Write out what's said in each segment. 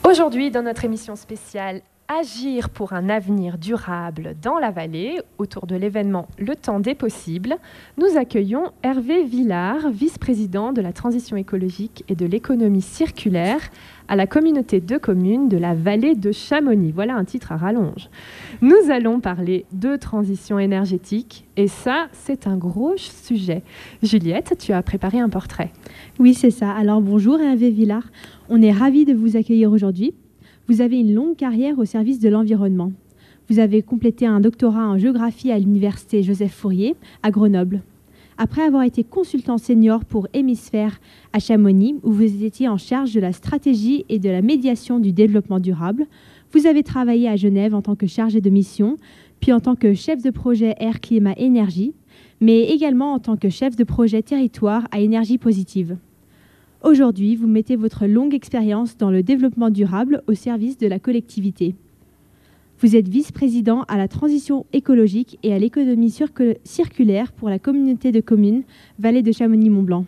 Aujourd'hui, dans notre émission spéciale Agir pour un avenir durable dans la vallée, autour de l'événement Le Temps des possibles, nous accueillons Hervé Villard, vice-président de la transition écologique et de l'économie circulaire à la communauté de communes de la vallée de Chamonix. Voilà un titre à rallonge. Nous allons parler de transition énergétique et ça, c'est un gros sujet. Juliette, tu as préparé un portrait. Oui, c'est ça. Alors bonjour Hervé Villard. On est ravis de vous accueillir aujourd'hui. Vous avez une longue carrière au service de l'environnement. Vous avez complété un doctorat en géographie à l'université Joseph Fourier à Grenoble. Après avoir été consultant senior pour Hémisphère à Chamonix, où vous étiez en charge de la stratégie et de la médiation du développement durable, vous avez travaillé à Genève en tant que chargé de mission, puis en tant que chef de projet Air, Climat, Énergie, mais également en tant que chef de projet territoire à énergie positive. Aujourd'hui, vous mettez votre longue expérience dans le développement durable au service de la collectivité. Vous êtes vice-président à la transition écologique et à l'économie circulaire pour la communauté de communes Vallée de Chamonix-Mont-Blanc.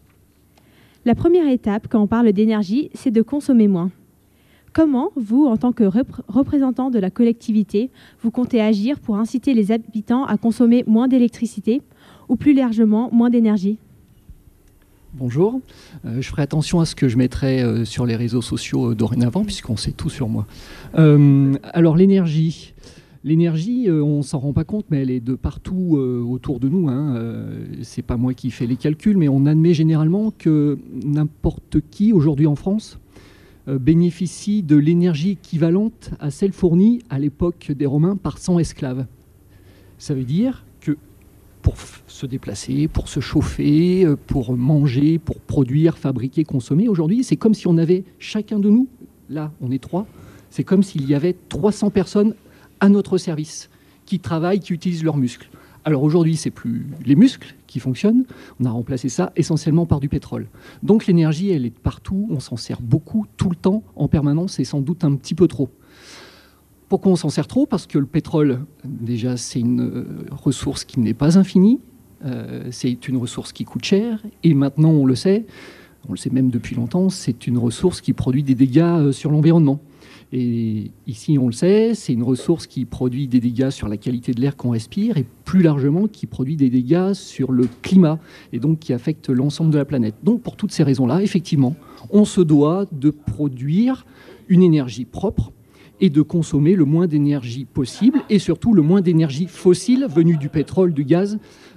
La première étape, quand on parle d'énergie, c'est de consommer moins. Comment, vous, en tant que représentant de la collectivité, vous comptez agir pour inciter les habitants à consommer moins d'électricité ou plus largement moins d'énergie ? Bonjour, je ferai attention à ce que je mettrai sur les réseaux sociaux dorénavant, puisqu'on sait tout sur moi. Alors l'énergie, on ne s'en rend pas compte, mais elle est de partout autour de nous. C'est pas moi qui fais les calculs, mais on admet généralement que n'importe qui, aujourd'hui en France, bénéficie de l'énergie équivalente à celle fournie à l'époque des Romains par 100 esclaves. Ça veut dire que pour se déplacer, pour se chauffer, pour manger, pour produire, fabriquer, consommer. Aujourd'hui, c'est comme si on avait chacun de nous, là on est 3, c'est comme s'il y avait 300 personnes à notre service, qui travaillent, qui utilisent leurs muscles. Alors aujourd'hui, c'est plus les muscles qui fonctionnent, on a remplacé ça essentiellement par du pétrole. Donc l'énergie, elle est partout, on s'en sert beaucoup, tout le temps, en permanence, et sans doute un petit peu trop. Pourquoi on s'en sert trop ? Parce que le pétrole, déjà, c'est une ressource qui n'est pas infinie, c'est une ressource qui coûte cher, et maintenant, on le sait même depuis longtemps, c'est une ressource qui produit des dégâts sur l'environnement. Et ici, on le sait, c'est une ressource qui produit des dégâts sur la qualité de l'air qu'on respire, et plus largement, qui produit des dégâts sur le climat, et donc qui affecte l'ensemble de la planète. Donc, pour toutes ces raisons-là, effectivement, on se doit de produire une énergie propre, et de consommer le moins d'énergie possible, et surtout le moins d'énergie fossile venue du pétrole, du gaz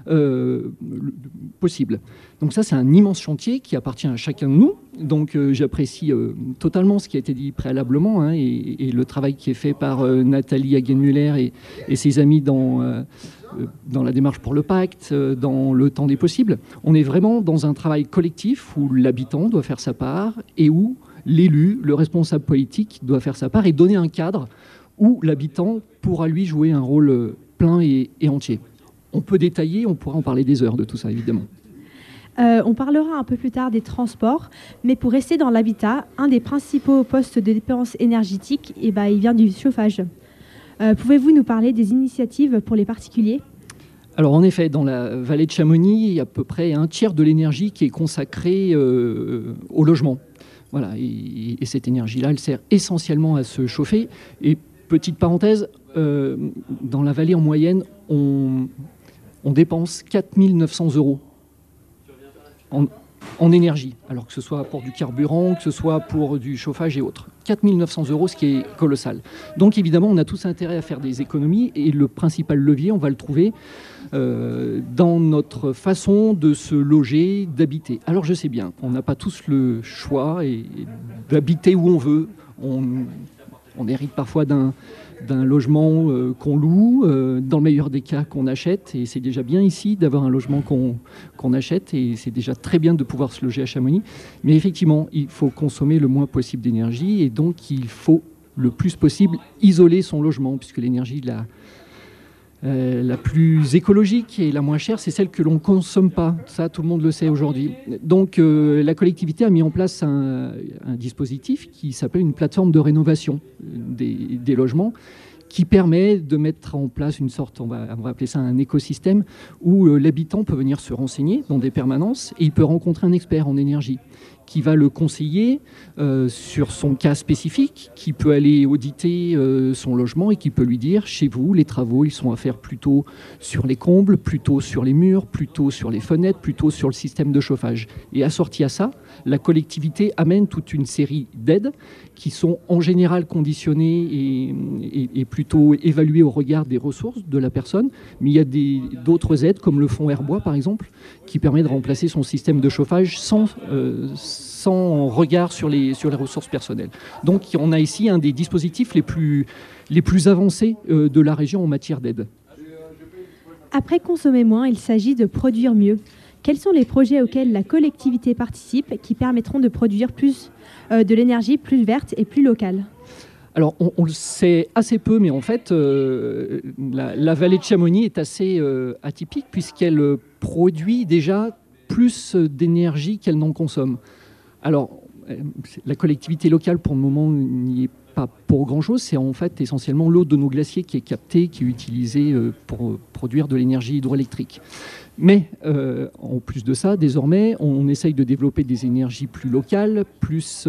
possible. Donc ça, c'est un immense chantier qui appartient à chacun de nous. Donc j'apprécie totalement ce qui a été dit préalablement, et le travail qui est fait par Nathalie Hagenmüller et ses amis dans la démarche pour le pacte, dans le temps des possibles. On est vraiment dans un travail collectif où l'habitant doit faire sa part et où l'élu, le responsable politique, doit faire sa part et donner un cadre où l'habitant pourra lui jouer un rôle plein et entier. On peut détailler, on pourra en parler des heures de tout ça, évidemment. On parlera un peu plus tard des transports, mais pour rester dans l'habitat, un des principaux postes de dépenses énergétiques, il vient du chauffage. Pouvez-vous nous parler des initiatives pour les particuliers ? Alors en effet, dans la vallée de Chamonix, il y a à peu près un tiers de l'énergie qui est consacrée au logement. Voilà, et cette énergie-là, elle sert essentiellement à se chauffer. Et petite parenthèse, dans la vallée en moyenne, on dépense 4 900 € en énergie, alors que ce soit pour du carburant, que ce soit pour du chauffage et autres. 4 900 €, ce qui est colossal. Donc évidemment, on a tous intérêt à faire des économies, et le principal levier, on va le trouver dans notre façon de se loger, d'habiter. Alors je sais bien, on n'a pas tous le choix d'habiter où on veut. On hérite parfois d'un logement qu'on loue, dans le meilleur des cas qu'on achète, et c'est déjà bien ici d'avoir un logement qu'on achète, et c'est déjà très bien de pouvoir se loger à Chamonix. Mais effectivement, il faut consommer le moins possible d'énergie, et donc il faut le plus possible isoler son logement, puisque l'énergie la plus écologique et la moins chère, c'est celle que l'on ne consomme pas. Ça, tout le monde le sait aujourd'hui. Donc, la collectivité a mis en place un dispositif qui s'appelle une plateforme de rénovation des logements, qui permet de mettre en place une sorte, on va appeler ça un écosystème, où l'habitant peut venir se renseigner dans des permanences et il peut rencontrer un expert en énergie qui va le conseiller sur son cas spécifique, qui peut aller auditer son logement et qui peut lui dire, chez vous, les travaux, ils sont à faire plutôt sur les combles, plutôt sur les murs, plutôt sur les fenêtres, plutôt sur le système de chauffage. Et assorti à ça, la collectivité amène toute une série d'aides qui sont en général conditionnées et plutôt évaluées au regard des ressources de la personne. Mais il y a d'autres aides, comme le fonds Airbois, par exemple, qui permet de remplacer son système de chauffage sans regard sur les ressources personnelles. Donc on a ici un des dispositifs les plus avancés de la région en matière d'aide. Après consommer moins, il s'agit de produire mieux. Quels sont les projets auxquels la collectivité participe qui permettront de produire plus de l'énergie plus verte et plus locale ? Alors, on le sait assez peu, mais en fait, la vallée de Chamonix est assez atypique puisqu'elle produit déjà plus d'énergie qu'elle n'en consomme. Alors, la collectivité locale, pour le moment, n'y est pas pour grand-chose. C'est en fait essentiellement l'eau de nos glaciers qui est captée, qui est utilisée pour produire de l'énergie hydroélectrique. Mais en plus de ça, désormais, on essaye de développer des énergies plus locales, plus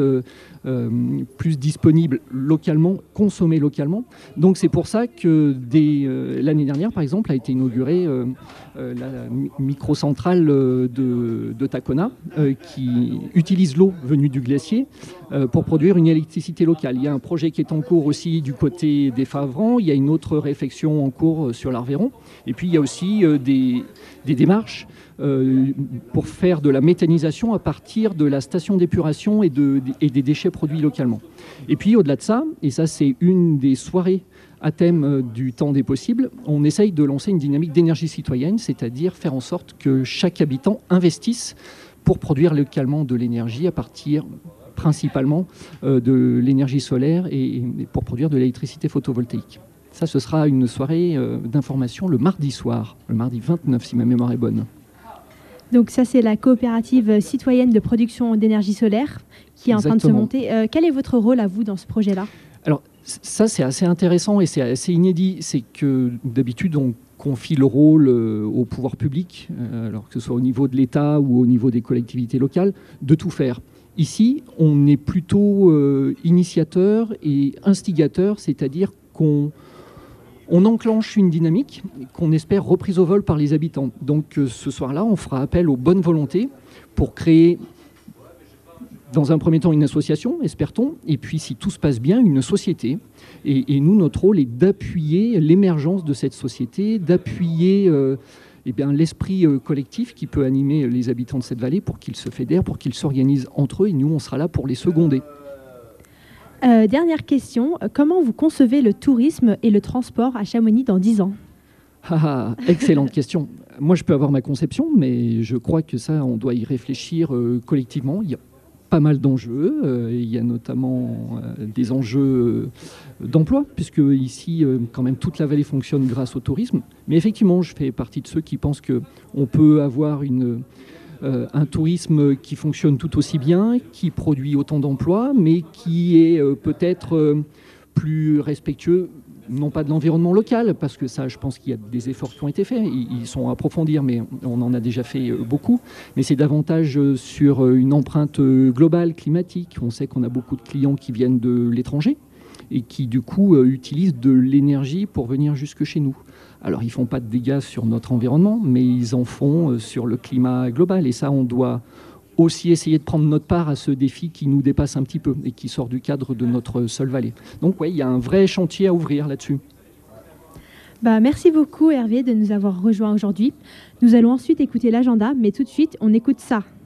disponibles localement, consommées localement. Donc c'est pour ça que l'année dernière, par exemple, a été inaugurée la microcentrale de Tacona, qui utilise l'eau venue du glacier pour produire une électricité locale. Il y a un projet qui est en cours aussi du côté des Favrans. Il y a une autre réflexion en cours sur l'Arveyron. Et puis il y a aussi des démarches pour faire de la méthanisation à partir de la station d'épuration et des déchets produits localement. Et puis au-delà de ça, et ça c'est une des soirées à thème du temps des possibles, on essaye de lancer une dynamique d'énergie citoyenne, c'est-à-dire faire en sorte que chaque habitant investisse pour produire localement de l'énergie à partir principalement de l'énergie solaire et pour produire de l'électricité photovoltaïque. Ça, ce sera une soirée d'information le mardi soir, le mardi 29, si ma mémoire est bonne. Donc ça, c'est la coopérative citoyenne de production d'énergie solaire qui est en train de se monter. Quel est votre rôle à vous dans ce projet-là ? Alors, ça, c'est assez intéressant et c'est assez inédit. C'est que d'habitude, on confie le rôle au pouvoir public, alors que ce soit au niveau de l'État ou au niveau des collectivités locales, de tout faire. Ici, on est plutôt initiateur et instigateur, c'est-à-dire qu'on enclenche une dynamique qu'on espère reprise au vol par les habitants. Donc ce soir-là, on fera appel aux bonnes volontés pour créer, dans un premier temps, une association, espère-t-on, et puis, si tout se passe bien, une société. Et nous, notre rôle est d'appuyer l'émergence de cette société, d'appuyer l'esprit collectif qui peut animer les habitants de cette vallée pour qu'ils se fédèrent, pour qu'ils s'organisent entre eux, et nous, on sera là pour les seconder. Dernière question, comment vous concevez le tourisme et le transport à Chamonix dans 10 ans ? Excellente question. Moi, je peux avoir ma conception, mais je crois que ça, on doit y réfléchir collectivement. Il y a pas mal d'enjeux. Il y a notamment des enjeux d'emploi, puisque ici, quand même, toute la vallée fonctionne grâce au tourisme. Mais effectivement, je fais partie de ceux qui pensent qu'on peut avoir un tourisme qui fonctionne tout aussi bien, qui produit autant d'emplois, mais qui est peut-être plus respectueux, non pas de l'environnement local, parce que ça, je pense qu'il y a des efforts qui ont été faits, ils sont à approfondir, mais on en a déjà fait beaucoup, mais c'est davantage sur une empreinte globale, climatique. On sait qu'on a beaucoup de clients qui viennent de l'étranger et qui, du coup, utilisent de l'énergie pour venir jusque chez nous. Alors, ils ne font pas de dégâts sur notre environnement, mais ils en font sur le climat global. Et ça, on doit aussi essayer de prendre notre part à ce défi qui nous dépasse un petit peu et qui sort du cadre de notre seule vallée. Donc, oui, il y a un vrai chantier à ouvrir là-dessus. Merci beaucoup, Hervé, de nous avoir rejoints aujourd'hui. Nous allons ensuite écouter l'agenda, mais tout de suite, on écoute ça.